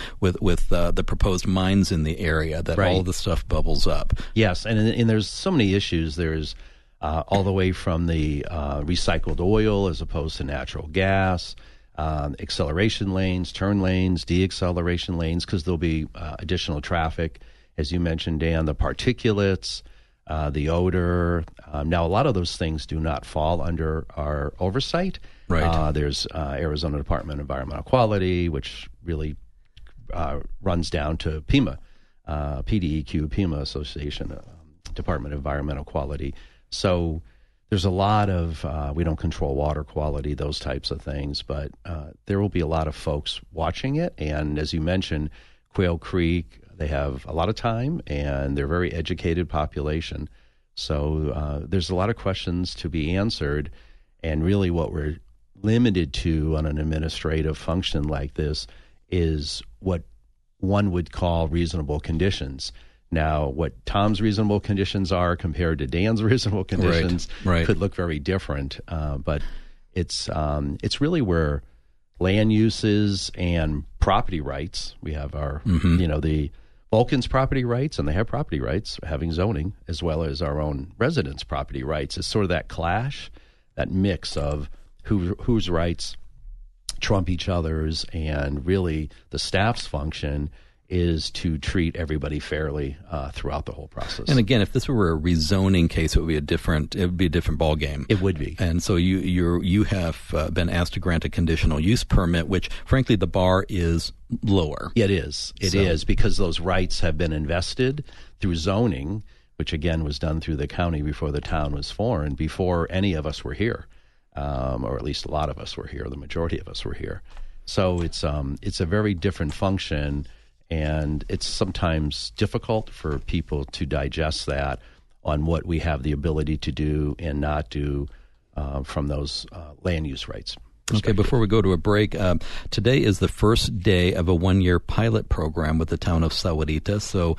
the proposed mines in the area, that all of the stuff bubbles up. Yes, and there's so many issues. There's all the way from the recycled oil as opposed to natural gas, acceleration lanes, turn lanes, deacceleration lanes, because there'll be additional traffic. As you mentioned, Dan, the particulates, the odor. Now, a lot of those things do not fall under our oversight. Right. There's Arizona Department of Environmental Quality, which really runs down to PEMA, PDEQ, PEMA Association, Department of Environmental Quality. So there's a lot of, we don't control water quality, those types of things, but there will be a lot of folks watching it. And as you mentioned, Quail Creek, they have a lot of time, and they're a very educated population. So there's a lot of questions to be answered, and really what we're limited to on an administrative function like this is what one would call reasonable conditions. Now, what Tom's reasonable conditions are compared to Dan's reasonable conditions could look very different, but it's really where land uses and property rights. We have our, the Vulcan's property rights, and they have property rights, having zoning, as well as our own residents' property rights. It's sort of that clash, that mix of whose rights trump each other's, and really the staff's function is to treat everybody fairly throughout the whole process. And again, if this were a rezoning case, it would be a different ball game. It would be. And so you have been asked to grant a conditional use permit, which frankly the bar is lower. It is. It is, because those rights have been invested through zoning, which again was done through the county before the town was formed, before any of us were here, or at least a lot of us were here. The majority of us were here. So it's a very different function. And it's sometimes difficult for people to digest that on what we have the ability to do and not do from those land use rights. Okay, before we go to a break, today is the first day of a 1-year pilot program with the town of Sahuarita. So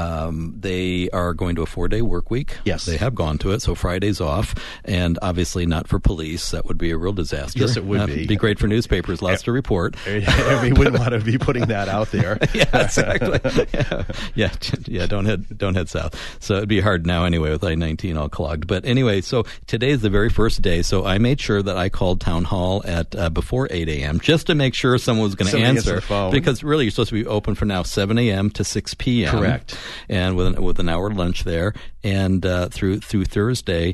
they are going to a 4-day work week. Yes. They have gone to it, so Friday's off. And obviously not for police. That would be a real disaster. Yes, it would be. It'd be great for newspapers, lots to report. We wouldn't want to be putting that out there. Yeah, exactly. Yeah, don't head south. So it'd be hard now anyway with I-19 all clogged. But anyway, so today is the very first day. So I made sure that I called Town Hall at before 8 a.m. just to make sure someone was going to answer, because really you're supposed to be open from now 7 a.m. to 6 p.m. Correct. And with an hour lunch there, and through Thursday.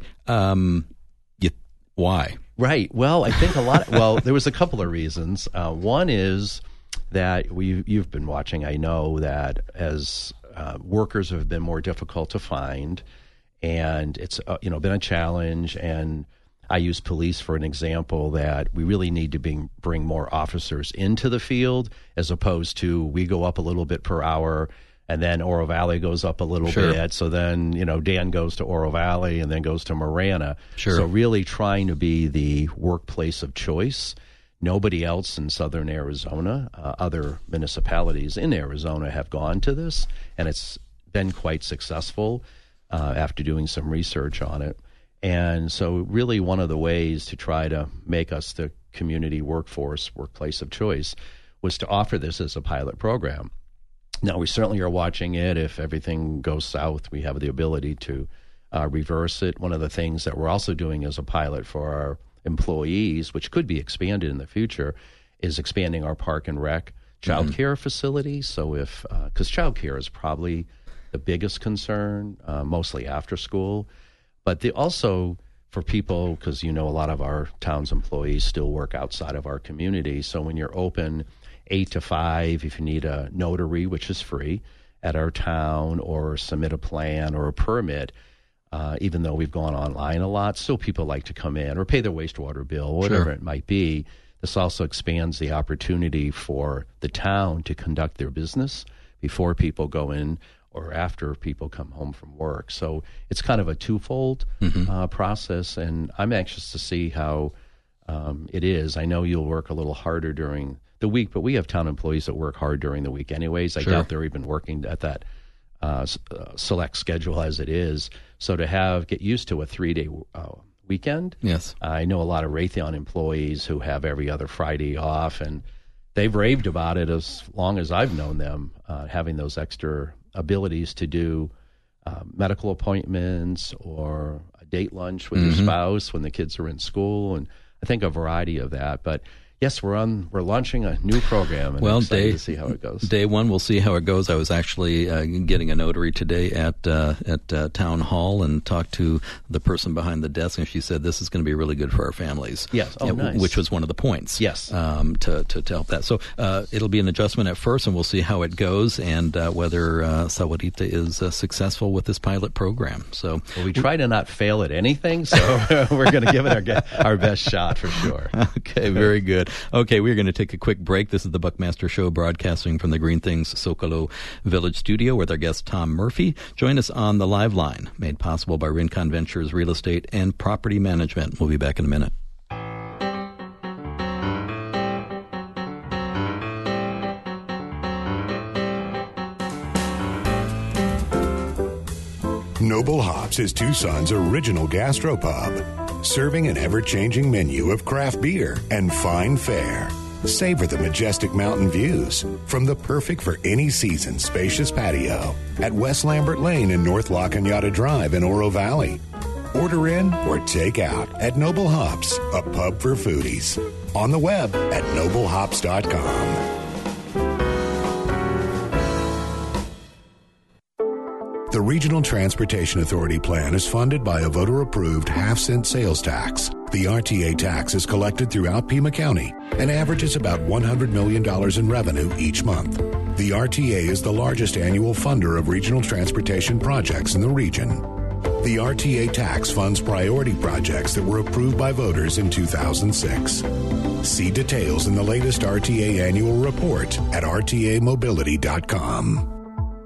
Why? Right. Well, I think there was a couple of reasons. One is that you've been watching. I know that as workers have been more difficult to find, and it's been a challenge. And I use police for an example, that we really need to bring more officers into the field, as opposed to we go up a little bit per hour and then Oro Valley goes up a little bit. So then, Dan goes to Oro Valley and then goes to Marana. Sure. So really trying to be the workplace of choice. Nobody else in southern Arizona, other municipalities in Arizona have gone to this, and it's been quite successful after doing some research on it. And so really one of the ways to try to make us the community workplace of choice was to offer this as a pilot program. Now, we certainly are watching it. If everything goes south, we have the ability to reverse it. One of the things that we're also doing as a pilot for our employees, which could be expanded in the future, is expanding our park and rec child care facilities. So because child care is probably the biggest concern, mostly after school, but also for people, because a lot of our town's employees still work outside of our community. So when you're open 8 to 5, if you need a notary, which is free at our town, or submit a plan or a permit, even though we've gone online a lot, still people like to come in or pay their wastewater bill, whatever it might be. This also expands the opportunity for the town to conduct their business before people go in or after people come home from work. So it's kind of a twofold process, and I'm anxious to see how it is. I know you'll work a little harder during the week, but we have town employees that work hard during the week anyways. I doubt they're even working at that select schedule as it is. So to get used to a 3-day weekend. Yes. I know a lot of Raytheon employees who have every other Friday off, and they've raved about it as long as I've known them, having those extra abilities to do medical appointments or a date lunch with their spouse when the kids are in school, and I think a variety of that. But yes, we're launching a new program, and I'm excited to see how it goes. Day one, we'll see how it goes. I was actually getting a notary today at Town Hall and talked to the person behind the desk, and she said this is going to be really good for our families. Yes, nice. Which was one of the points. Yes, to help that. So it'll be an adjustment at first, and we'll see how it goes and whether Sahuarita is successful with this pilot program. So we try to not fail at anything, so we're going to give it our best shot for sure. Okay, very good. Okay, we're going to take a quick break. This is the Buckmaster Show, broadcasting from the Green Things Socolo Village studio with our guest Tom Murphy. Join us on the live line, made possible by Rincon Ventures Real Estate and Property Management. We'll be back in a minute. Noble Hops is Tucson's original gastropub, serving an ever-changing menu of craft beer and fine fare. Savor the majestic mountain views from the perfect for any season spacious patio at West Lambert Lane and North La Cañada Drive in Oro Valley. Order in or take out at Noble Hops, a pub for foodies. On the web at noblehops.com. The Regional Transportation Authority plan is funded by a voter-approved half-cent sales tax. The RTA tax is collected throughout Pima County and averages about $100 million in revenue each month. The RTA is the largest annual funder of regional transportation projects in the region. The RTA tax funds priority projects that were approved by voters in 2006. See details in the latest RTA annual report at rtamobility.com.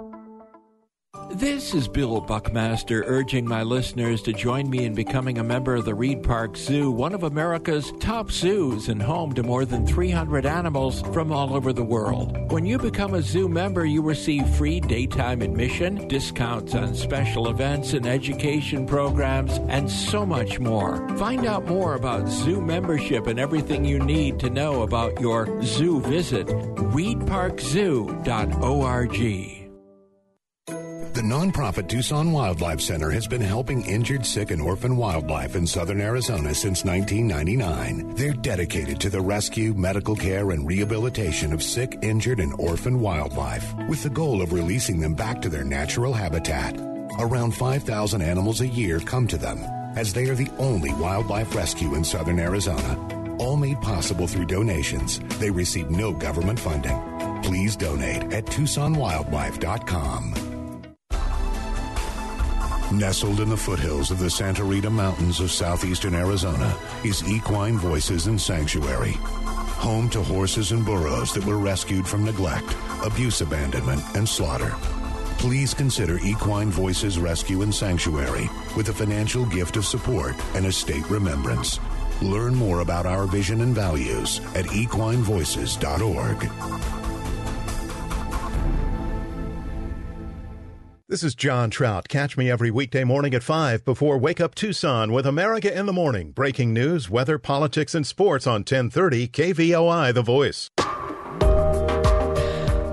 This is Bill Buckmaster urging my listeners to join me in becoming a member of the Reed Park Zoo, one of America's top zoos and home to more than 300 animals from all over the world. When you become a zoo member, you receive free daytime admission, discounts on special events and education programs, and so much more. Find out more about zoo membership and everything you need to know about your zoo visit. reedparkzoo.org. The nonprofit Tucson Wildlife Center has been helping injured, sick, and orphan wildlife in southern Arizona since 1999. They're dedicated to the rescue, medical care, and rehabilitation of sick, injured, and orphan wildlife, with the goal of releasing them back to their natural habitat. Around 5,000 animals a year come to them, as they are the only wildlife rescue in southern Arizona. All made possible through donations. They receive no government funding. Please donate at TucsonWildlife.com. Nestled in the foothills of the Santa Rita Mountains of southeastern Arizona is Equine Voices and Sanctuary, home to horses and burros that were rescued from neglect, abuse, abandonment, and slaughter. Please consider Equine Voices Rescue and Sanctuary with a financial gift of support and a state remembrance. Learn more about our vision and values at equinevoices.org. This is John Trout. Catch me every weekday morning at 5 before Wake Up Tucson with America in the Morning. Breaking news, weather, politics, and sports on 1030 KVOI The Voice.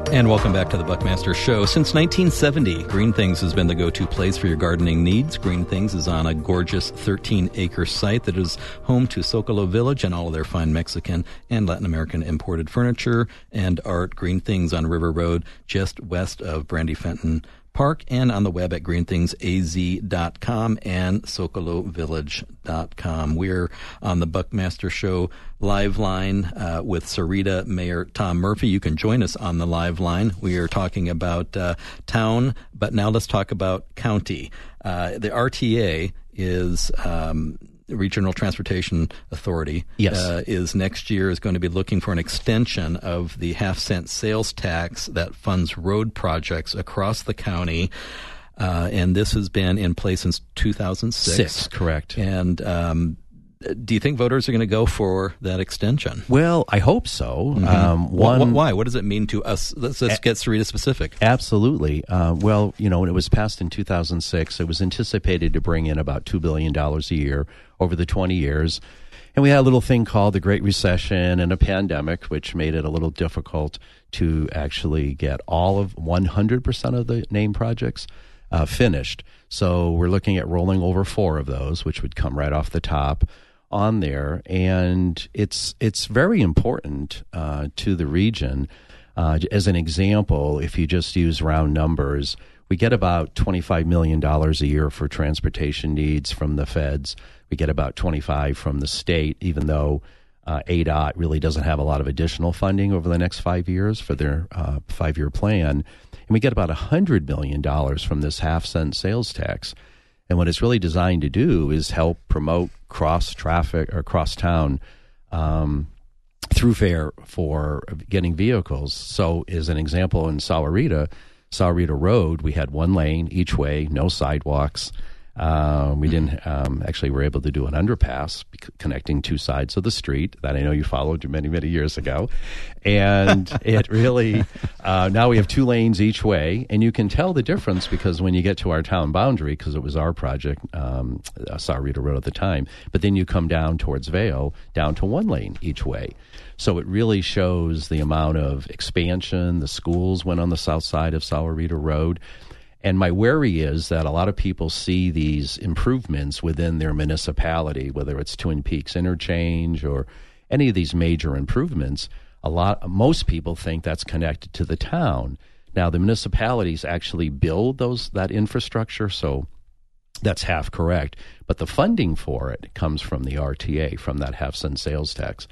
And welcome back to the Buckmaster Show. Since 1970, Green Things has been the go-to place for your gardening needs. Green Things is on a gorgeous 13-acre site that is home to Zocalo Village and all of their fine Mexican and Latin American imported furniture and art. Green Things on River Road, just west of Brandy Fenton Park, and on the web at greenthingsaz.com and socolovillage.com. We're on the Buckmaster Show live line with Sahuarita Mayor Tom Murphy. You can join us on the live line. We are talking about town, but now let's talk about county. The RTA is Regional Transportation Authority. Yes. Is next year is going to be looking for an extension of the half-cent sales tax that funds road projects across the county. And this has been in place since 2006. Correct. And do you think voters are going to go for that extension? Well, I hope so. Mm-hmm. Why? What does it mean to us? Let's get Sahuarita specific. Absolutely. Well, when it was passed in 2006, it was anticipated to bring in about $2 billion a year over the 20 years. And we had a little thing called the Great Recession and a pandemic, which made it a little difficult to actually get all of 100% of the named projects finished. So we're looking at rolling over 4 of those, which would come right off the top on there. And it's very important to the region. As an example, if you just use round numbers, we get about $25 million a year for transportation needs from the feds. We get about 25 from the state, even though ADOT really doesn't have a lot of additional funding over the next 5 years for their 5-year plan. And we get about $100 million from this half-cent sales tax. And what it's really designed to do is help promote cross-traffic or cross-town throughfare for getting vehicles. So as an example, in Sahuarita Road, we had 1 lane each way, no sidewalks. We didn't actually were able to do an underpass connecting 2 sides of the street that I know you followed many, many years ago. And it really, now we have 2 lanes each way. And you can tell the difference because when you get to our town boundary, because it was our project, Sahuarita Road at the time, but then you come down towards Vail, down to 1 lane each way. So it really shows the amount of expansion. The schools went on the south side of Sahuarita Road. And my worry is that a lot of people see these improvements within their municipality, whether it's Twin Peaks Interchange or any of these major improvements. Most people think that's connected to the town. Now, the municipalities actually build that infrastructure, so that's half correct. But the funding for it comes from the RTA, from that half-cent sales tax.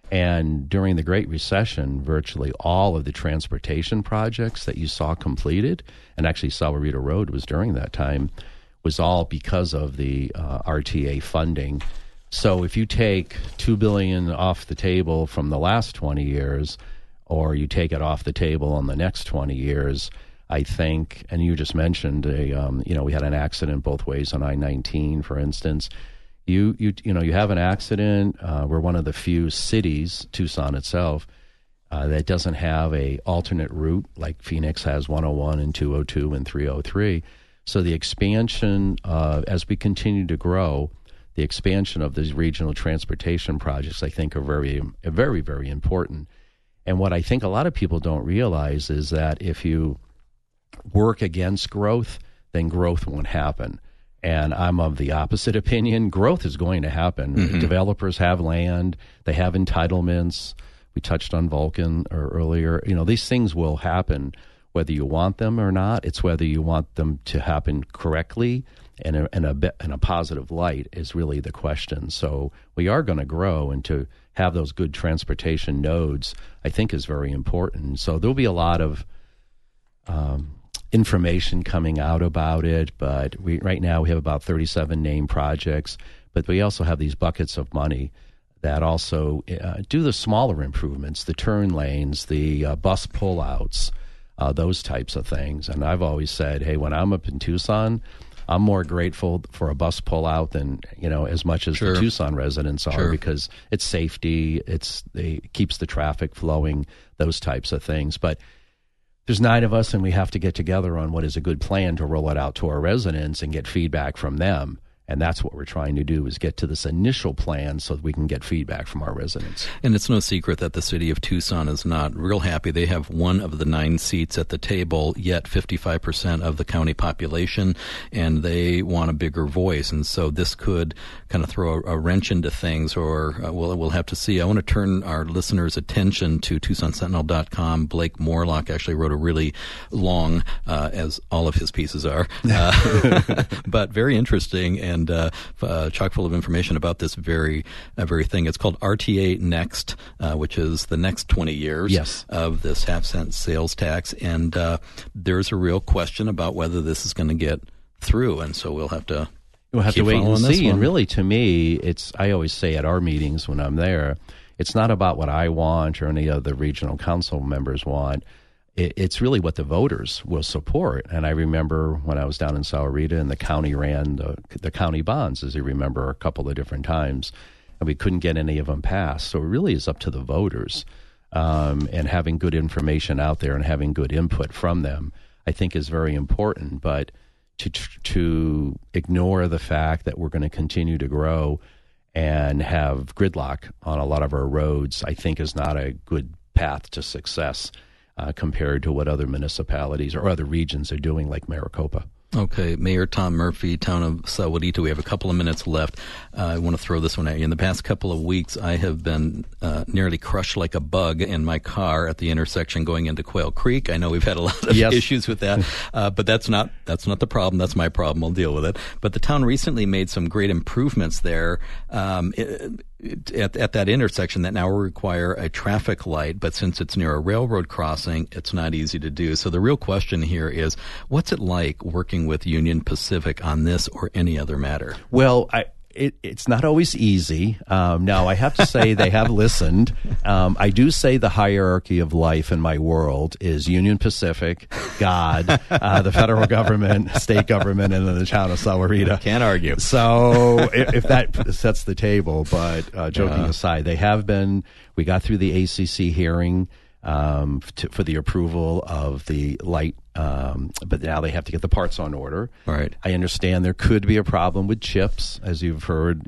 And during the Great Recession, virtually all of the transportation projects that you saw completed, and actually Sahuarita Road was during that time, was all because of the RTA funding. So if you take $2 billion off the table from the last 20 years, or you take it off the table on the next 20 years, I think, and you just mentioned, we had an accident both ways on I-19, for instance. You have an accident. We're one of the few cities, Tucson itself, that doesn't have a alternate route like Phoenix has 101 and 202 and 303. So the expansion, as we continue to grow, the expansion of these regional transportation projects, I think, are very, very, very important. And what I think a lot of people don't realize is that if you work against growth, then growth won't happen. And I'm of the opposite opinion. Growth is going to happen. Mm-hmm. Developers have land. They have entitlements. We touched on Vulcan earlier. These things will happen whether you want them or not. It's whether you want them to happen correctly and in a positive light is really the question. So we are going to grow, and to have those good transportation nodes, I think, is very important. So there'll be a lot of information coming out about it, but right now we have about 37 named projects, but we also have these buckets of money that also do the smaller improvements, the turn lanes, the bus pullouts, those types of things. And I've always said, hey, when I'm up in Tucson, I'm more grateful for a bus pullout than, as much as the Tucson residents are, because it's safety, it keeps the traffic flowing, those types of things. But there's 9 of us, and we have to get together on what is a good plan to roll it out to our residents and get feedback from them. And that's what we're trying to do, is get to this initial plan so that we can get feedback from our residents. And it's no secret that the city of Tucson is not real happy. They have one of the 9 seats at the table, yet 55% of the county population, and they want a bigger voice. And so this could kind of throw a wrench into things, or we'll have to see. I want to turn our listeners' attention to TucsonSentinel.com. Blake Morlock actually wrote a really long, as all of his pieces are, but very interesting and chock full of information about this very thing. It's called RTA Next, which is the next 20 years of this half-cent sales tax. And there's a real question about whether this is going to get through. And so we'll have to wait and see. And really, to me, I always say at our meetings when I'm there, it's not about what I want or any of the regional council members want. It's really what the voters will support. And I remember when I was down in Sahuarita and the county ran the county bonds, as you remember, a couple of different times, and we couldn't get any of them passed. So it really is up to the voters, and having good information out there and having good input from them, I think, is very important. But to ignore the fact that we're going to continue to grow and have gridlock on a lot of our roads, I think, is not a good path to success. Compared to what other municipalities or other regions are doing, like Maricopa. Okay, Mayor Tom Murphy, town of Sahuarita. We have a couple of minutes left. I want to throw this one at you. In the past couple of weeks, I have been nearly crushed like a bug in my car at the intersection going into Quail Creek. I know we've had a lot of issues with that, but that's not the problem. That's my problem. I'll deal with it. But the town recently made some great improvements there. At that intersection that now will require a traffic light, but since it's near a railroad crossing, it's not easy to do. So the real question here is, what's it like working with Union Pacific on this or any other matter? Well, it's not always easy. Now, I have to say they have listened. I do say the hierarchy of life in my world is Union Pacific, God, the federal government, state government, and then the town of Sahuarita. Can't argue. So if that sets the table, but joking aside, they have been. We got through the ACC hearing for the approval of the light, but now they have to get the parts on order. Right. I understand there could be a problem with chips, as you've heard,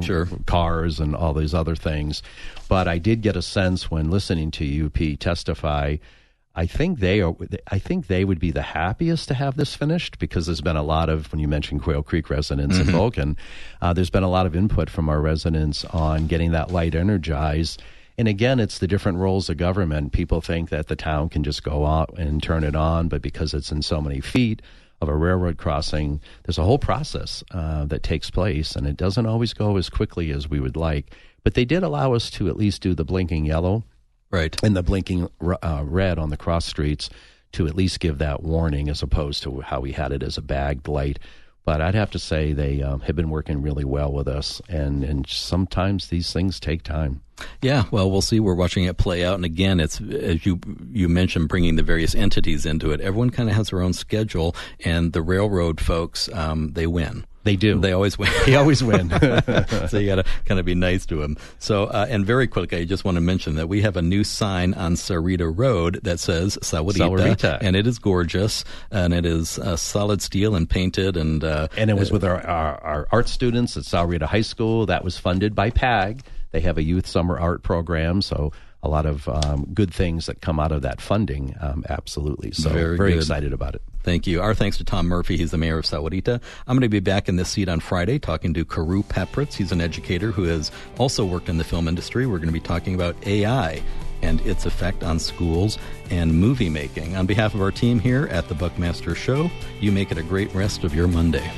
cars and all these other things. But I did get a sense when listening to UP testify, I think they would be the happiest to have this finished, because there's been a lot of, when you mentioned Quail Creek residents in Vulcan, there's been a lot of input from our residents on getting that light energized. And again, it's the different roles of government. People think that the town can just go out and turn it on, but because it's in so many feet of a railroad crossing, there's a whole process that takes place, and it doesn't always go as quickly as we would like. But they did allow us to at least do the blinking yellow and the blinking red on the cross streets to at least give that warning, as opposed to how we had it as a bagged light. But I'd have to say they have been working really well with us, and sometimes these things take time. Yeah, well, we'll see. We're watching it play out. And again, it's, as you mentioned, bringing the various entities into it. Everyone kind of has their own schedule, and the railroad folks, they win. They do. They always win. They always win. So you got to kind of be nice to them. So, and very quickly, I just want to mention that we have a new sign on Sahuarita Road that says Sahuarita, and it is gorgeous, and it is solid steel and painted, and it was with our art students at Sahuarita High School. That was funded by PAG. They have a youth summer art program, so a lot of good things that come out of that funding, absolutely. So very excited about it. Thank you. Our thanks to Tom Murphy. He's the mayor of Sahuarita. I'm going to be back in this seat on Friday talking to Karu Papritz. He's an educator who has also worked in the film industry. We're going to be talking about AI and its effect on schools and movie making. On behalf of our team here at the Buckmaster Show, you make it a great rest of your Monday.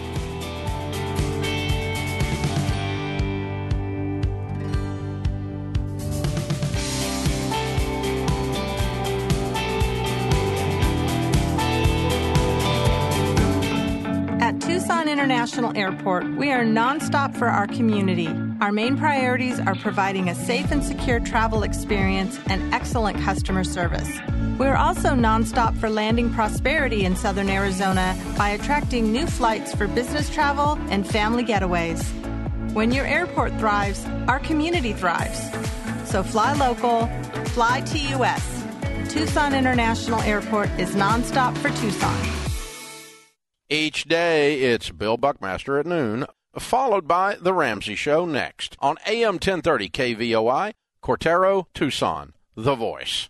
International Airport, we are nonstop for our community. Our main priorities are providing a safe and secure travel experience and excellent customer service. We are also nonstop for landing prosperity in Southern Arizona by attracting new flights for business travel and family getaways. When your airport thrives, our community thrives. So fly local, fly TUS. Tucson International Airport is nonstop for Tucson. Each day, it's Bill Buckmaster at noon followed by The Ramsey Show next on AM 1030 KVOI, Cortero, Tucson, The Voice.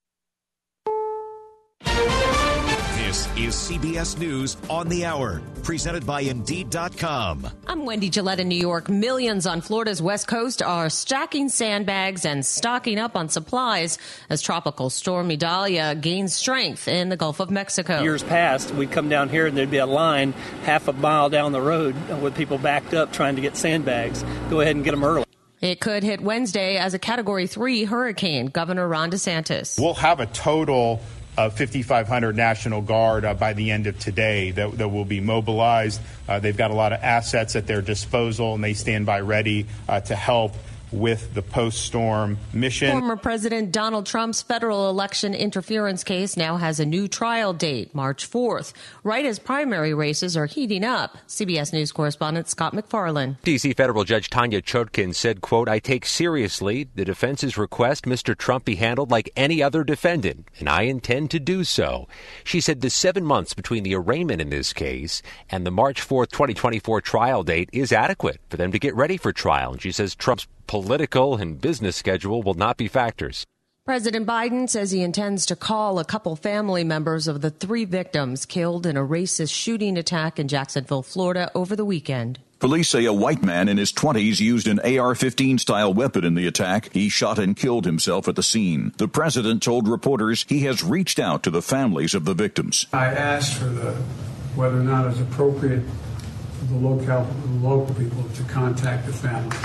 This is CBS News on the Hour, presented by Indeed.com. I'm Wendy Gillette in New York. Millions on Florida's West Coast are stacking sandbags and stocking up on supplies as Tropical Storm Idalia gains strength in the Gulf of Mexico. Years past, we'd come down here and there'd be a line half a mile down the road with people backed up trying to get sandbags. Go ahead and get them early. It could hit Wednesday as a Category 3 hurricane, Governor Ron DeSantis. We'll have a total of 5,500 National Guard by the end of today that will be mobilized. They've got a lot of assets at their disposal, and they stand by ready to help with the post-storm mission. Former President Donald Trump's federal election interference case now has a new trial date, March 4th, right as primary races are heating up. CBS News correspondent Scott McFarlane. D.C. federal judge Tanya Chutkin said, quote, "I take seriously the defense's request Mr. Trump be handled like any other defendant, and I intend to do so." She said the 7 months between the arraignment in this case and the March 4th, 2024 trial date is adequate for them to get ready for trial. And she says Trump's political and business schedule will not be factors. President Biden says he intends to call a couple family members of the 3 victims killed in a racist shooting attack in Jacksonville, Florida over the weekend. Police say a white man in his 20s used an AR-15 style weapon in the attack. He shot and killed himself at the scene. The president told reporters he has reached out to the families of the victims. I asked for whether or not it's appropriate for the local people to contact the families.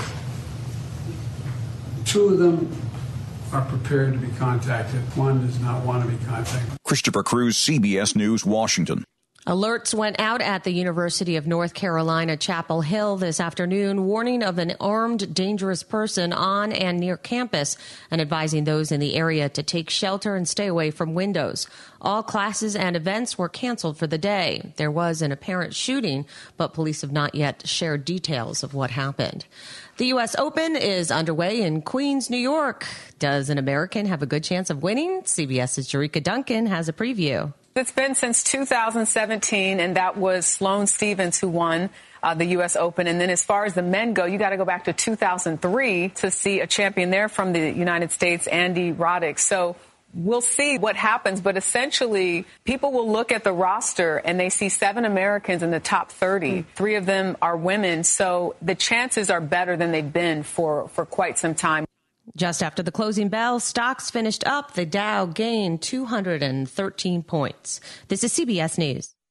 2 of them are prepared to be contacted. 1 does not want to be contacted. Christopher Cruz, CBS News, Washington. Alerts went out at the University of North Carolina, Chapel Hill this afternoon, warning of an armed, dangerous person on and near campus and advising those in the area to take shelter and stay away from windows. All classes and events were canceled for the day. There was an apparent shooting, but police have not yet shared details of what happened. The U.S. Open is underway in Queens, New York. Does an American have a good chance of winning? CBS's Jerika Duncan has a preview. It's been since 2017, and that was Sloane Stephens who won the U.S. Open. And then as far as the men go, you got to go back to 2003 to see a champion there from the United States, Andy Roddick. So we'll see what happens. But essentially, people will look at the roster and they see 7 Americans in the top 30. 3 of them are women. So the chances are better than they've been for quite some time. Just after the closing bell, stocks finished up. The Dow gained 213 points. This is CBS News.